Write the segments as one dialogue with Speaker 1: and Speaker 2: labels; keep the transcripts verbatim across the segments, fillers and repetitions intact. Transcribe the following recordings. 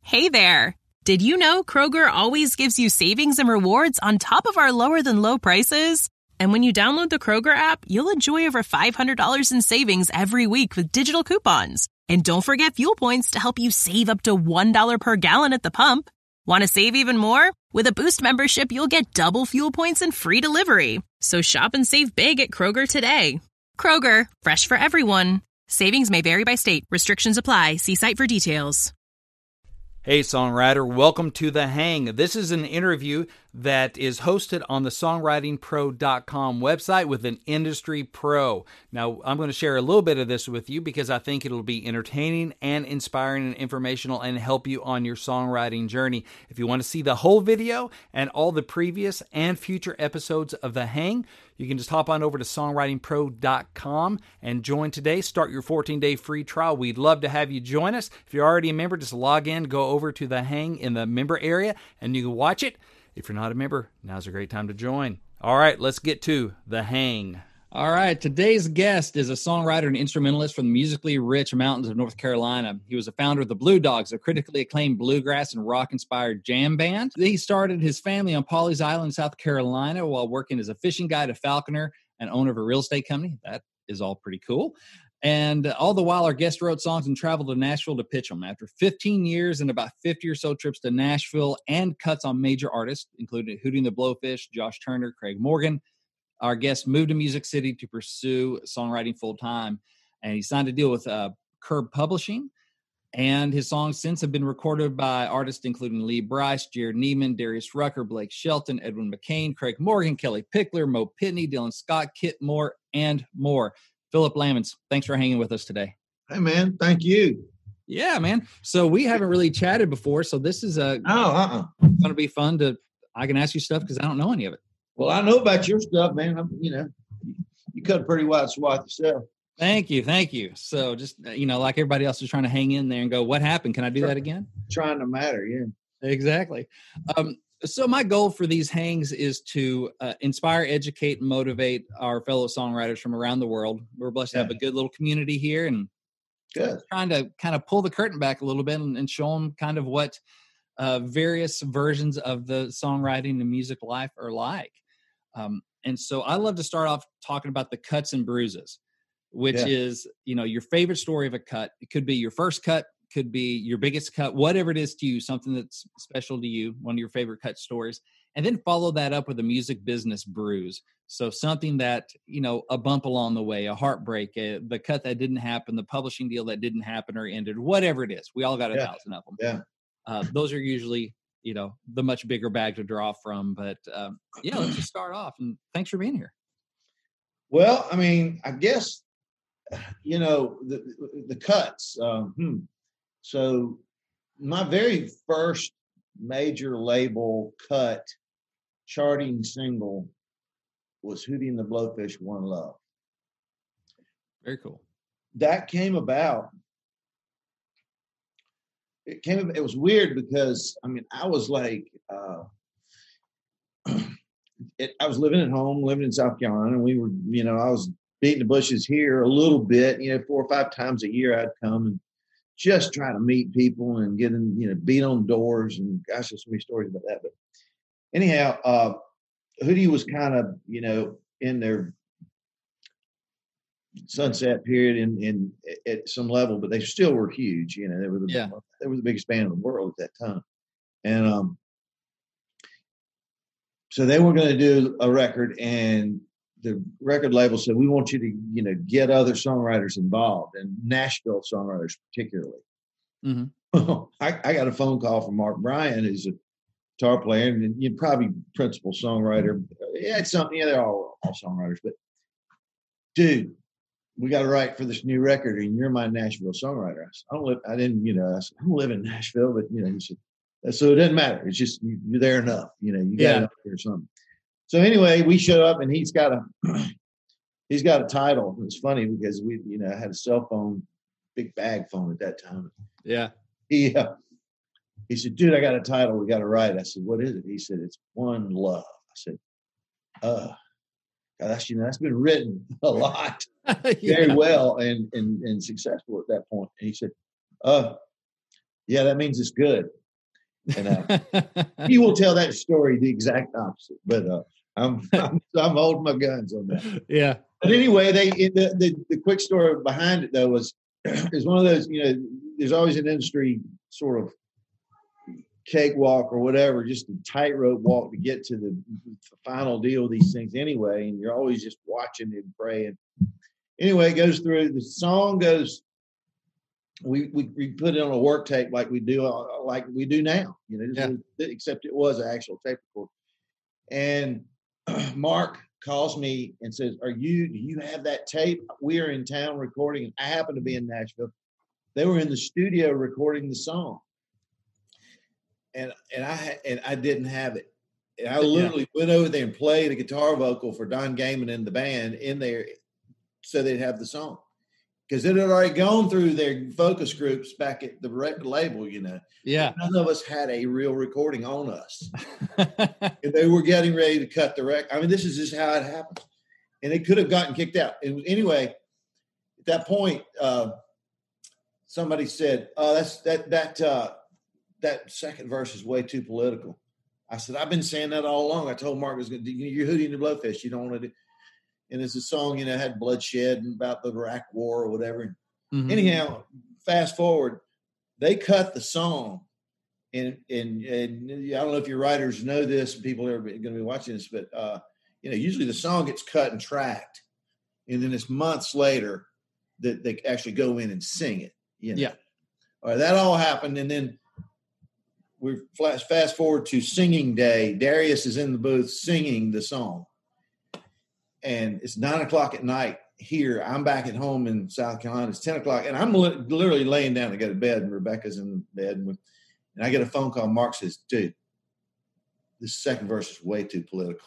Speaker 1: Hey there! Did you know Kroger always gives you savings and rewards on top of our lower-than-low prices? And when you download the Kroger app, you'll enjoy over five hundred dollars in savings every week with digital coupons. And don't forget fuel points to help you save up to one dollar per gallon at the pump. Want to save even more? With a Boost membership, you'll get double fuel points and free delivery. So shop and save big at Kroger today. Kroger, fresh for everyone. Savings may vary by state. Restrictions apply. See site for details.
Speaker 2: Hey, songwriter, welcome to The Hang. This is an interview that is hosted on the songwriting pro dot com website with an industry pro. Now, I'm going to share a little bit of this with you because I think it'll be entertaining and inspiring and informational and help you on your songwriting journey. If you want to see the whole video and all the previous and future episodes of The Hang, you can just hop on over to songwriting pro dot com and join today. Start your fourteen-day free trial. We'd love to have you join us. If you're already a member, just log in, go over to The Hang in the member area, and you can watch it. If you're not a member, now's a great time to join. All right, let's get to The Hang.
Speaker 3: All right, today's guest is a songwriter and instrumentalist from the musically rich mountains of North Carolina. He was a founder of the Blue Dogs, a critically acclaimed bluegrass and rock-inspired jam band. He started his family on Pawleys Island, South Carolina, while working as a fishing guide, a falconer, and owner of a real estate company. That is all pretty cool. And all the while, our guest wrote songs and traveled to Nashville to pitch them. After fifteen years and about fifty or so trips to Nashville and cuts on major artists, including Hootie and the Blowfish, Josh Turner, Craig Morgan, our guest moved to Music City to pursue songwriting full-time. And he signed a deal with uh, Curb Publishing. And his songs since have been recorded by artists including Lee Brice, Jared Neiman, Darius Rucker, Blake Shelton, Edwin McCain, Craig Morgan, Kelly Pickler, Mo Pitney, Dylan Scott, Kit Moore, and more. Philip Lamons, thanks for hanging with us today.
Speaker 4: Hey, man. Thank you.
Speaker 3: Yeah, man. So we haven't really chatted before, so this is a
Speaker 4: oh, uh-uh.
Speaker 3: going to be fun to. I can ask you stuff because I don't know any of it.
Speaker 4: Well, I know about your stuff, man. I'm, you know, you cut a pretty wide swath yourself.
Speaker 3: Thank you, thank you. So just you know, like everybody else is trying to hang in there and go, "What happened? Can I do that again?"
Speaker 4: Trying to matter, yeah.
Speaker 3: Exactly. Um, So my goal for these hangs is to uh, inspire, educate, and motivate our fellow songwriters from around the world. We're blessed to have a good little community here, and
Speaker 4: good.
Speaker 3: Trying to kind of pull the curtain back a little bit and, and show them kind of what uh, various versions of the songwriting and music life are like. Um, and so I love to start off talking about the cuts and bruises, which
Speaker 4: yeah.
Speaker 3: is, you know, your favorite story of a cut. It could be your first cut, could be your biggest cut, whatever it is to you, something that's special to you, one of your favorite cut stories, and then follow that up with a music business bruise. So something that, you know, a bump along the way, a heartbreak, a, the cut that didn't happen, the publishing deal that didn't happen or ended, whatever it is. We all got a
Speaker 4: yeah.
Speaker 3: thousand of them.
Speaker 4: Yeah.
Speaker 3: Uh, those are usually, you know, the much bigger bag to draw from. But um, yeah, let's just start off. And thanks for being here.
Speaker 4: Well, I mean, I guess, you know, the the cuts. Um, hmm. So my very first major label cut charting single was Hootie and the Blowfish, One Love.
Speaker 3: Very cool.
Speaker 4: That came about. It came, it was weird because, I mean, I was like, uh, it, I was living at home, living in South Carolina, and we were, you know, I was beating the bushes here a little bit, you know, four or five times a year I'd come and just try to meet people and get in, you know, beat on doors, and gosh, there's so many stories about that. But anyhow, uh, Hootie was kind of, you know, in their sunset period in, in at some level, but they still were huge. You know, they were the,
Speaker 3: yeah.
Speaker 4: they were the biggest band in the world at that time. And um, so they were going to do a record, and the record label said, we want you to, you know, get other songwriters involved, and Nashville songwriters particularly.
Speaker 3: Mm-hmm.
Speaker 4: I, I got a phone call from Mark Bryan, who's a guitar player and you probably principal songwriter. Yeah, it's something. Yeah, they're all, all songwriters. But dude, we got to write for this new record, and you're my Nashville songwriter. I said, I don't live. I didn't, you know, I, said, I don't live in Nashville, but you know, he said, so it doesn't matter. It's just you, you're there enough. You know, you got
Speaker 3: yeah.
Speaker 4: it up there or something. So anyway, we show up, and he's got a he's got a title. It's funny because we, you know, had a cell phone, big bag phone at that time.
Speaker 3: Yeah.
Speaker 4: He uh, he said, dude, I got a title we got to write. I said, what is it? He said, it's One Love. I said, uh, God, that's, you know, that's been written a lot, yeah. very well and, and and successful at that point. And he said, uh, yeah, that means it's good. And uh, he will tell that story the exact opposite. But uh, I'm, I'm I'm holding my guns on that.
Speaker 3: Yeah.
Speaker 4: But anyway, they the, the the quick story behind it though was is one of those, you know, there's always an industry sort of cakewalk or whatever, just a tightrope walk to get to the, the final deal with these things anyway, and you're always just watching and praying. Anyway, it goes through. The song goes. We, we we put it on a work tape like we do uh, like we do now, you know, yeah. Except it was an actual tape record. And uh, Mark calls me and says, "Are you? Do you have that tape? We are in town recording." I happen to be in Nashville. They were in the studio recording the song, and and I and I didn't have it. And I literally yeah. went over there and played a guitar vocal for Don Gayman and the band in there, so they'd have the song. Because it had already gone through their focus groups back at the record label, you know.
Speaker 3: Yeah.
Speaker 4: None of us had a real recording on us. And they were getting ready to cut the record. I mean, this is just how it happens. And they could have gotten kicked out. And anyway, at that point, uh, somebody said, "Oh, that's that that uh, that second verse is way too political." I said, "I've been saying that all along." I told Mark, "I was going to do you're Hootie and the Blowfish. You don't want to do." And it's a song, you know, had bloodshed and about the Iraq War or whatever. Mm-hmm. Anyhow, fast forward, they cut the song. And, and and I don't know if your writers know this, people are going to be watching this, but, uh, you know, usually the song gets cut and tracked. And then it's months later that they actually go in and sing it. You know?
Speaker 3: Yeah.
Speaker 4: All right, that all happened. And then we flash fast forward to singing day. Darius is in the booth singing the song. And it's nine o'clock at night here. I'm back at home in South Carolina. It's ten o'clock, and I'm li- literally laying down to go to bed, and Rebecca's in the bed. And, and I get a phone call. Mark says, "Dude, this second verse is way too political."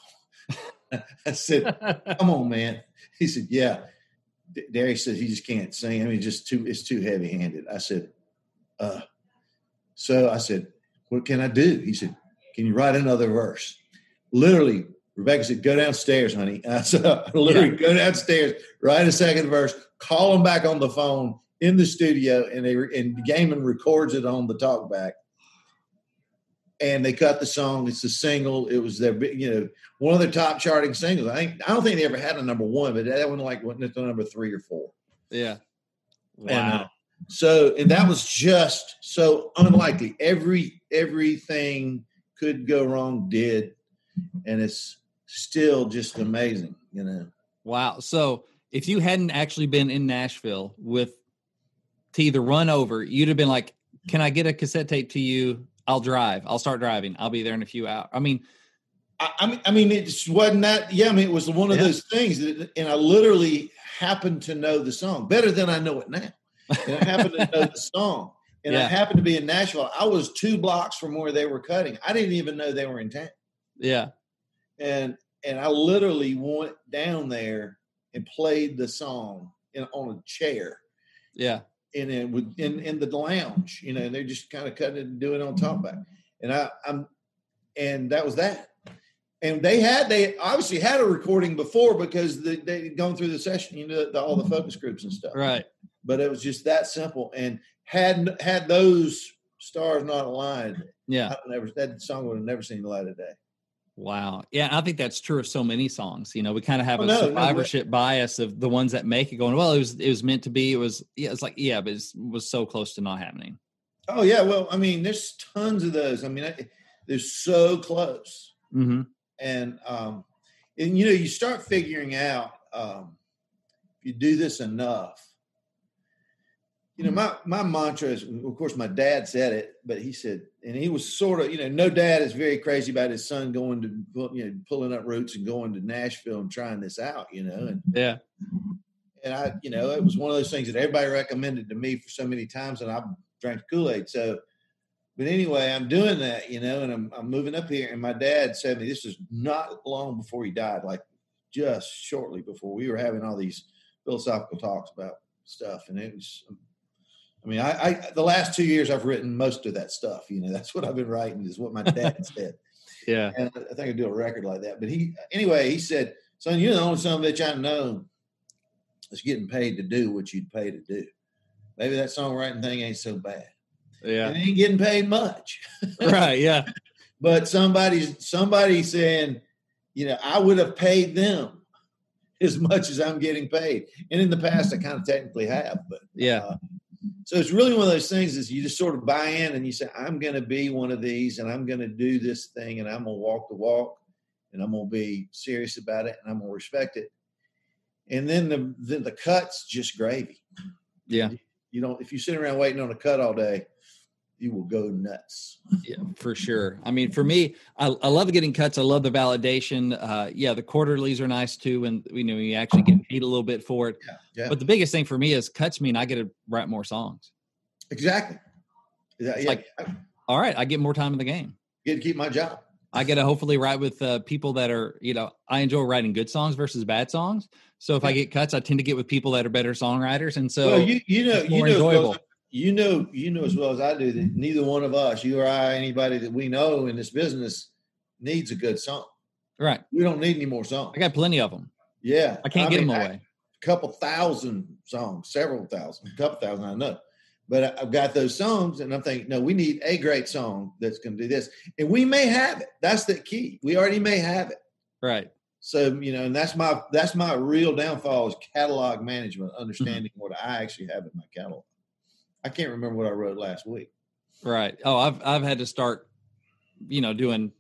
Speaker 4: I said, "Come on, man." He said, "Yeah." D- Darius said he just can't sing. I mean, just too it's too heavy-handed. I said, uh. So I said, "What can I do?" He said, "Can you write another verse?" Literally. Rebecca said, "Go downstairs, honey." Uh, so I literally yeah. go downstairs, write a second verse, call them back on the phone in the studio, and they and Gayman records it on the talkback. And they cut the song. It's a single. It was their, you know, one of their top charting singles. I think I don't think they ever had a number one, but that one like went into number three or four.
Speaker 3: Yeah. Wow.
Speaker 4: And, uh, so and that was just so unlikely. Every everything could go wrong did, and it's still just amazing, you know.
Speaker 3: Wow. So if you hadn't actually been in Nashville with to either run over, you'd have been like, "Can I get a cassette tape to you? I'll drive. I'll start driving. I'll be there in a few hours." I mean,
Speaker 4: I, I mean, I mean, it just wasn't that. Yeah, I mean, it was one of yeah. those things, that, and I literally happened to know the song better than I know it now. And I happened to know the song, and yeah. I happened to be in Nashville. I was two blocks from where they were cutting. I didn't even know they were in town.
Speaker 3: Yeah.
Speaker 4: And and I literally went down there and played the song in, on a chair.
Speaker 3: Yeah.
Speaker 4: And then with in, in the lounge, you know, and they're just kind of cutting it and doing it on talkback. And I I'm and that was that. And they had they obviously had a recording before because they they'd gone through the session, you know, the, all the focus groups and stuff.
Speaker 3: Right.
Speaker 4: But it was just that simple. And had had those stars not aligned,
Speaker 3: yeah,
Speaker 4: I never that song would have never seen the light of day.
Speaker 3: Wow. Yeah, I think that's true of so many songs. You know, we kind of have
Speaker 4: oh,
Speaker 3: a
Speaker 4: no,
Speaker 3: survivorship
Speaker 4: no,
Speaker 3: bias of the ones that make it going, well, it was it was meant to be. It was yeah, it's like, yeah, but it was so close to not happening.
Speaker 4: Oh, yeah. Well, I mean, there's tons of those. I mean, I, they're so close.
Speaker 3: Mm-hmm.
Speaker 4: And, um, and, you know, you start figuring out um, if you do this enough. You know, my, my mantra is, of course, my dad said it, but he said, and he was sort of, you know, no dad is very crazy about his son going to, you know, pulling up roots and going to Nashville and trying this out, you know. And,
Speaker 3: yeah.
Speaker 4: And I, you know, it was one of those things that everybody recommended to me for so many times, and I drank Kool-Aid. So, but anyway, I'm doing that, you know, and I'm, I'm moving up here. And my dad said to me, this was not long before he died, like just shortly before, we were having all these philosophical talks about stuff. And it was, I mean, I, I the last two years I've written most of that stuff. You know, that's what I've been writing is what my dad said.
Speaker 3: Yeah.
Speaker 4: And I think I'd do a record like that. But he, anyway, he said, "Son, you're the only son of a bitch I know that's getting paid to do what you'd pay to do. Maybe that songwriting thing ain't so bad."
Speaker 3: Yeah.
Speaker 4: And they ain't getting paid much.
Speaker 3: Right. Yeah.
Speaker 4: But somebody's somebody saying, you know, I would have paid them as much as I'm getting paid. And in the past, I kind of technically have. But
Speaker 3: yeah.
Speaker 4: Uh, so it's really one of those things is you just sort of buy in and you say, I'm going to be one of these and I'm going to do this thing and I'm going to walk the walk and I'm going to be serious about it and I'm going to respect it. And then the then the cut's just gravy.
Speaker 3: Yeah.
Speaker 4: You don't, if you sit around waiting on a cut all day, you will go nuts.
Speaker 3: Yeah, for sure. I mean, for me, I, I love getting cuts. I love the validation. Uh, yeah, the quarterlies are nice too. And you know, you actually get paid a little bit for it.
Speaker 4: Yeah, yeah.
Speaker 3: But the biggest thing for me is cuts mean I get to write more songs.
Speaker 4: Exactly. Yeah, yeah.
Speaker 3: Like, all right, I get more time in the game.
Speaker 4: Get to keep my job.
Speaker 3: I get to hopefully write with uh, people that are, you know, I enjoy writing good songs versus bad songs. So if
Speaker 4: yeah.
Speaker 3: I get cuts, I tend to get with people that are better songwriters. And so
Speaker 4: well, you, you know, you know,
Speaker 3: enjoyable.
Speaker 4: Well, you know, you know as well as I do that neither one of us, you or I, anybody that we know in this business needs a good song.
Speaker 3: Right.
Speaker 4: We don't need any more songs.
Speaker 3: I got plenty of them.
Speaker 4: Yeah.
Speaker 3: I can't
Speaker 4: I
Speaker 3: get
Speaker 4: mean,
Speaker 3: them
Speaker 4: I,
Speaker 3: away.
Speaker 4: A couple thousand songs, several thousand, a couple thousand, I know. But I've got those songs and I'm thinking, no, we need a great song that's going to do this. And we may have it. That's the key. We already may have it.
Speaker 3: Right.
Speaker 4: So, you know, and that's my, that's my real downfall is catalog management, understanding mm-hmm. what I actually have in my catalog. I can't remember what I wrote last week.
Speaker 3: Right. Oh, I've, I've had to start, you know, doing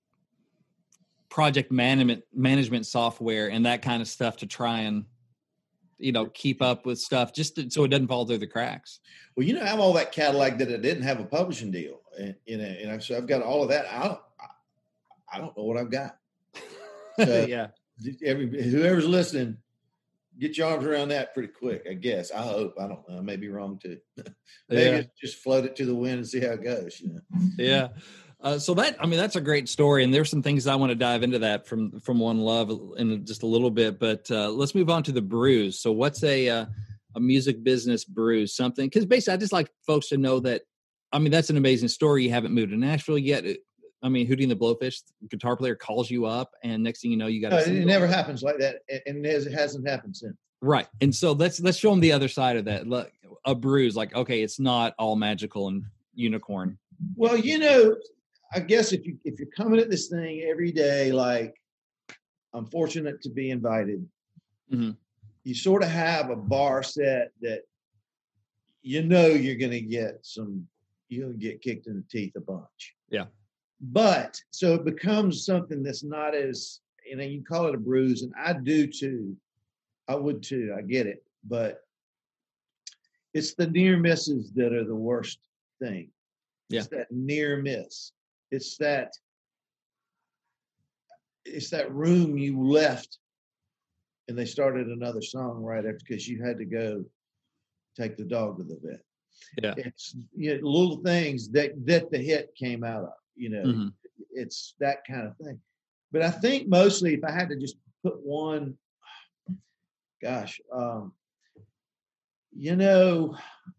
Speaker 3: project management, management software and that kind of stuff to try and, you know, keep up with stuff just to, so it doesn't fall through the cracks.
Speaker 4: Well, you know, I have all that catalog that I didn't have a publishing deal. And, you know, and so I've got all of that. I don't, I don't know what I've got. So
Speaker 3: yeah.
Speaker 4: Every, whoever's listening, get your arms around that pretty quick, I guess. I hope. I don't know. I may be wrong too. Maybe
Speaker 3: yeah.
Speaker 4: just float it to the wind and see how it goes. You know?
Speaker 3: Yeah. Uh, so that, I mean, that's a great story. And there's some things I want to dive into that from, from One Love in just a little bit, but uh, let's move on to the brews. So what's a, uh, a music business brews? Something, because basically I just like folks to know that, I mean, that's an amazing story. You haven't moved to Nashville yet. It, I mean, Hootie and the Blowfish guitar player calls you up and next thing you know, you got
Speaker 4: no, it never happens like that. And it hasn't happened since.
Speaker 3: Right. And so let's, let's show them the other side of that. Look, a brews, like, okay, it's not all magical and unicorn.
Speaker 4: Well, you know, I guess if you, if you're coming at this thing every day, like I'm fortunate to be invited,
Speaker 3: mm-hmm.
Speaker 4: you sort of have a bar set that, you know, you're going to get some, you'll get kicked in the teeth a bunch.
Speaker 3: Yeah.
Speaker 4: But so it becomes something that's not as, you know, you call it a bruise, and I do too. I would too. I get it. But it's the near misses that are the worst thing.
Speaker 3: Yeah.
Speaker 4: It's that near miss. It's that, it's that room you left and they started another song right after because you had to go take the dog to the vet.
Speaker 3: Yeah.
Speaker 4: It's, you know, little things that, that the hit came out of. You know, mm-hmm. it's that kind of thing. But I think mostly if I had to just put one, gosh, um, you know,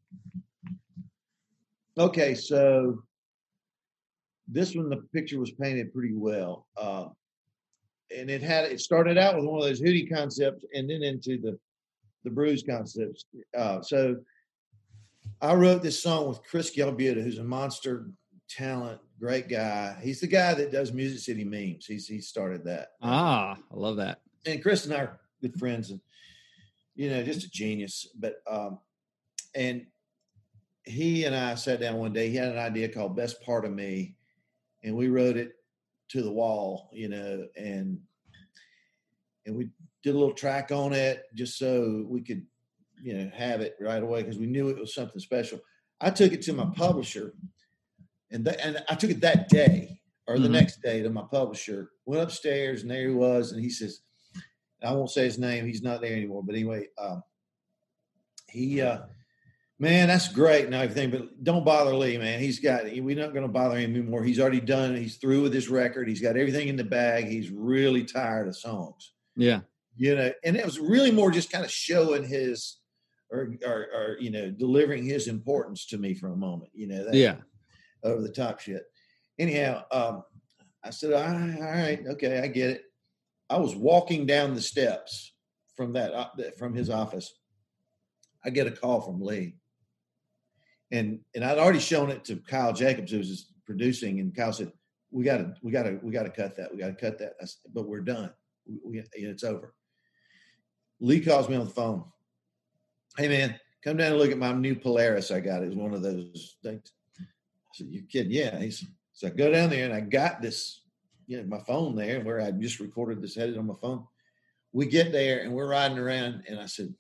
Speaker 4: okay, so this one, the picture was painted pretty well. Uh, and it had, it started out with one of those Hootie concepts and then into the, the Brews concepts. Uh, so I wrote this song with Chris Gelbuta, who's a monster talent, great guy. He's the guy that does Music City memes. He's he started that.
Speaker 3: Ah, I love that.
Speaker 4: And Chris and I are good friends, and you know, just a genius. But um, and he and I sat down one day. He had an idea called "Best Part of Me," and we wrote it to the wall, you know, and and we did a little track on it just so we could, you know, have it right away because we knew it was something special. I took it to my publisher. And th- and I took it that day or the mm-hmm. next day to my publisher, went upstairs and there he was. And he says, I won't say his name. He's not there anymore. But anyway, um, he, uh, man, that's great and everything, but don't bother Lee, man. He's got, we're not going to bother him anymore. He's already done it. He's through with his record. He's got everything in the bag. He's really tired of songs.
Speaker 3: Yeah.
Speaker 4: You know, and it was really more just kind of showing his, or, or, or you know, delivering his importance to me for a moment, you know, that,
Speaker 3: yeah.
Speaker 4: over the top shit. Anyhow, um, I said, all right, all right, okay, I get it. I was walking down the steps from that, uh, from his office. I get a call from Lee. and and I'd already shown it to Kyle Jacobs, who was producing, and Kyle said, "We got to, we got to, we got to cut that. We got to cut that." I said, but we're done. We, we, it's over. Lee calls me on the phone. Hey man, come down and look at my new Polaris I got. It was one of those things. I said, "You kidding?" Yeah. He said, so I go down there and I got this, you know, my phone there where I just recorded this, had it on my phone. We get there and we're riding around, and I said,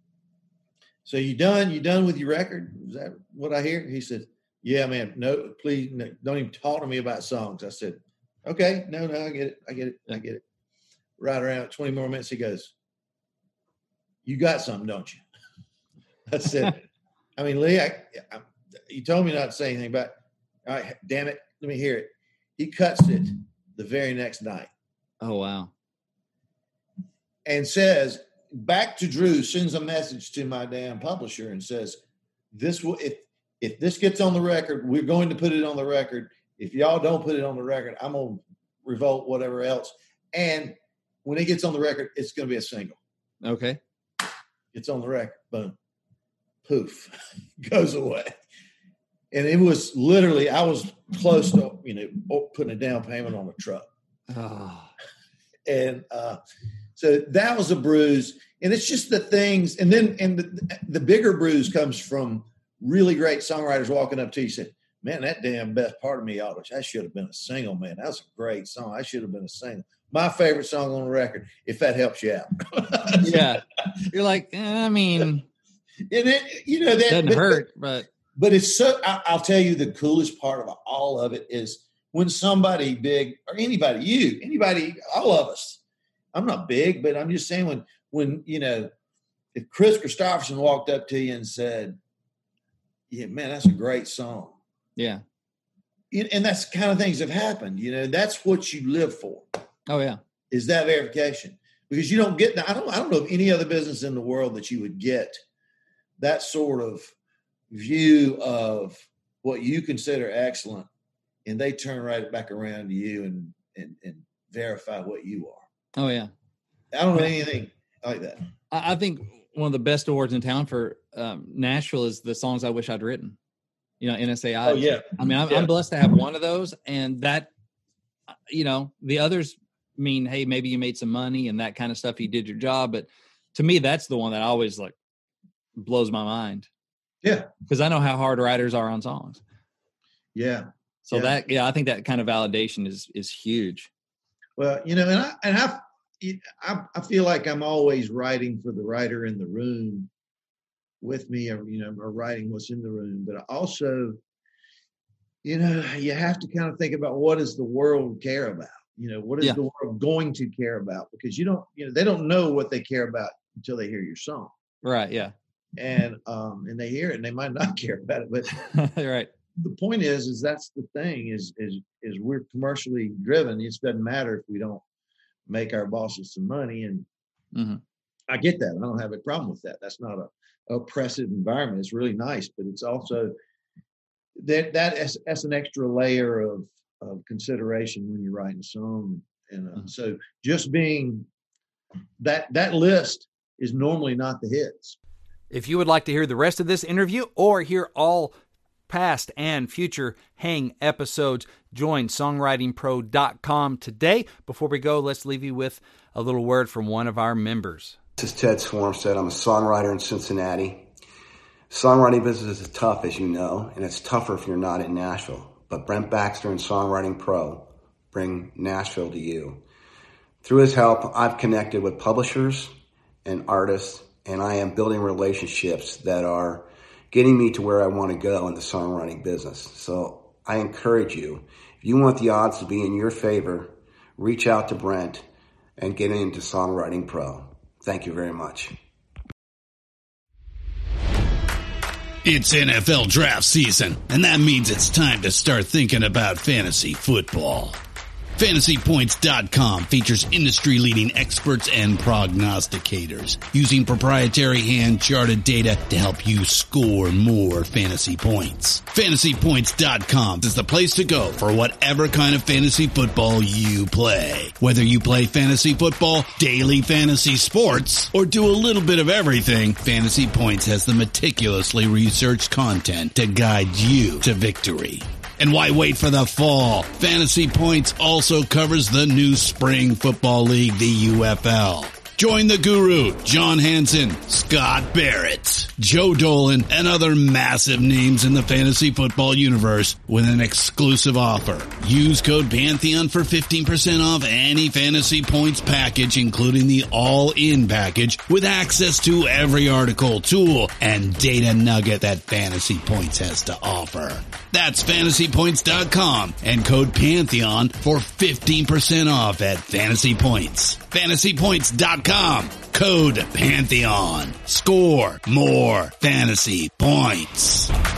Speaker 4: "So you done? You done with your record? Is that what I hear?" He said, "Yeah, man. No, please no, don't even talk to me about songs." I said, "Okay, no, no, I get it. I get it. I get it." Right around twenty more minutes, he goes, "You got something, don't you?" I said, "I mean, Lee, I, I, you told me not to say anything about it. All right, damn it. Let me hear it." He cuts it the very next night.
Speaker 3: Oh, wow.
Speaker 4: And says, back to Drew, sends a message to my damn publisher and says, "This will, if, if this gets on the record, we're going to put it on the record. If y'all don't put it on the record, I'm going to revolt whatever else. And when it gets on the record, it's going to be a single."
Speaker 3: Okay.
Speaker 4: It's on the record. Boom. Poof. Goes away. And it was literally, I was close to, you know, putting a down payment on a truck.
Speaker 3: Oh.
Speaker 4: And uh, so that was a bruise. And it's just the things. And then, and the, the bigger bruise comes from really great songwriters walking up to you and saying, "Man, that damn best part of me, Aldrich, that should have been a single, man. That was a great song. I should have been a single. My favorite song on the record," if that helps you out.
Speaker 3: Yeah. You're like, eh, I mean,
Speaker 4: and it, you know, that
Speaker 3: doesn't
Speaker 4: but,
Speaker 3: hurt, but.
Speaker 4: But it's so, I, I'll tell you, the coolest part of all of it is when somebody big, or anybody, you, anybody, all of us, I'm not big, but I'm just saying when, when, you know, if Chris Christopherson walked up to you and said, "Yeah, man, that's a great song."
Speaker 3: Yeah.
Speaker 4: And that's the kind of things that have happened, you know, that's what you live for.
Speaker 3: Oh yeah.
Speaker 4: Is that verification, because you don't get, I don't, I don't know of any other business in the world that you would get that sort of view of what you consider excellent, and they turn right back around to you and, and, and verify what you are.
Speaker 3: Oh yeah.
Speaker 4: I don't know anything like that.
Speaker 3: I think one of the best awards in town for um, Nashville is the songs I wish I'd written. You know, N S A I.
Speaker 4: Oh yeah.
Speaker 3: I mean, I'm,
Speaker 4: yeah.
Speaker 3: I'm blessed to have one of those, and that, you know, the others mean, hey, maybe you made some money and that kind of stuff. You did your job, but to me, that's the one that always like blows my mind.
Speaker 4: Yeah.
Speaker 3: Because I know how hard writers are on songs.
Speaker 4: Yeah.
Speaker 3: So
Speaker 4: yeah.
Speaker 3: that, yeah, I think that kind of validation is, is huge.
Speaker 4: Well, you know, and I, and I, I, I feel like I'm always writing for the writer in the room with me, or, you know, or writing what's in the room. But also, you know, you have to kind of think about, what does the world care about? You know, what is
Speaker 3: yeah.
Speaker 4: the world going to care about? Because you don't, you know, they don't know what they care about until they hear your song.
Speaker 3: Right. Yeah.
Speaker 4: And, um, and they hear it and they might not care about it, but
Speaker 3: right.
Speaker 4: The point is, is that's the thing is, is, is we're commercially driven. It doesn't matter if we don't make our bosses some money. And
Speaker 3: mm-hmm.
Speaker 4: I get that. I don't have a problem with that. That's not a oppressive environment. It's really nice, but it's also that, that is, that's an extra layer of, of consideration when you're writing a song. And uh, mm-hmm. so just being that, that list is normally not the hits.
Speaker 2: If you would like to hear the rest of this interview or hear all past and future Hang episodes, join songwriting pro dot com today. Before we go, let's leave you with a little word from one of our members.
Speaker 5: This is Ted Swarmstead. I'm a songwriter in Cincinnati. Songwriting business is tough, as you know, and it's tougher if you're not in Nashville. But Brent Baxter and Songwriting Pro bring Nashville to you. Through his help, I've connected with publishers and artists, and I am building relationships that are getting me to where I want to go in the songwriting business. So I encourage you, if you want the odds to be in your favor, reach out to Brent and get into Songwriting Pro. Thank you very much.
Speaker 6: It's N F L draft season, and that means it's time to start thinking about fantasy football. Fantasy Points dot com features industry-leading experts and prognosticators using proprietary hand-charted data to help you score more fantasy points. Fantasy Points dot com is the place to go for whatever kind of fantasy football you play. Whether you play fantasy football, daily fantasy sports, or do a little bit of everything, Fantasy Points has the meticulously researched content to guide you to victory. And why wait for the fall? Fantasy Points also covers the new spring football league, the U F L. Join the guru, John Hansen, Scott Barrett, Joe Dolan, and other massive names in the fantasy football universe with an exclusive offer. Use code Pantheon for fifteen percent off any Fantasy Points package, including the all-in package, with access to every article, tool, and data nugget that Fantasy Points has to offer. That's Fantasy Points dot com and code Pantheon for fifteen percent off at Fantasy Points. Fantasy Points dot com, code Pantheon. Score more fantasy points.